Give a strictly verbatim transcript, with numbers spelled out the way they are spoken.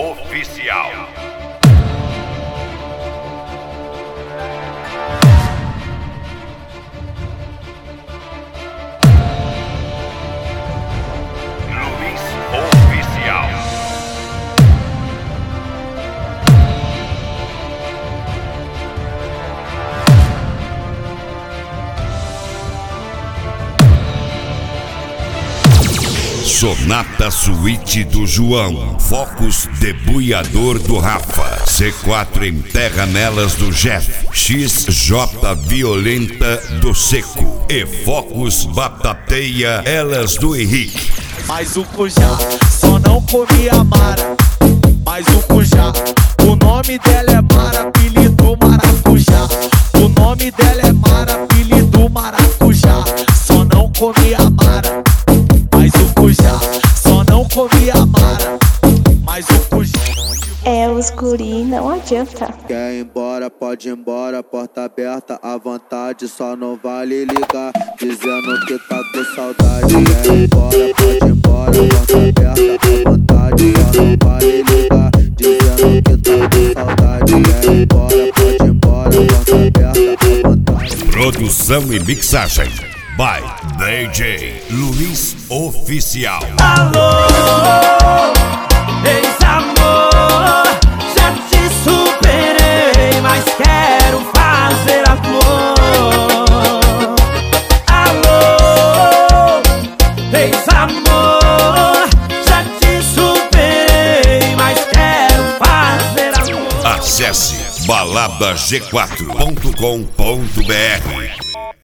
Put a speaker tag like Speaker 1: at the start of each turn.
Speaker 1: Oficial. Sonata Suíte do João, Focus debulhador do Rafa, C quatro em terra nelas do Jeff, X J violenta do Seco e Focus batateia elas do Henrique.
Speaker 2: Mas o Cujá só não comia Mara, mas o Cujá, o nome dela é Mara, apelido Maracujá. O nome dela é Mara, apelido Maracujá. Só não comia Mara, mas o Cujá só não comia Mara, mas o Cujá.
Speaker 3: É, os guri não adianta.
Speaker 4: Quer ir embora, pode ir embora, porta aberta à vontade, só não vale ligar, dizendo que tá com saudade. Quer ir embora, pode ir embora, porta aberta à vontade, só não vale ligar, dizendo que tá com saudade. Quer ir embora, pode ir embora, porta aberta à vontade.
Speaker 1: Produção e mixagem by D J Luiz Oficial.
Speaker 5: Alô, ex-amor, já te superei, mas quero fazer amor. Alô, ex-amor, já te superei, mas quero fazer amor.
Speaker 1: Acesse balada g quatro ponto com ponto br.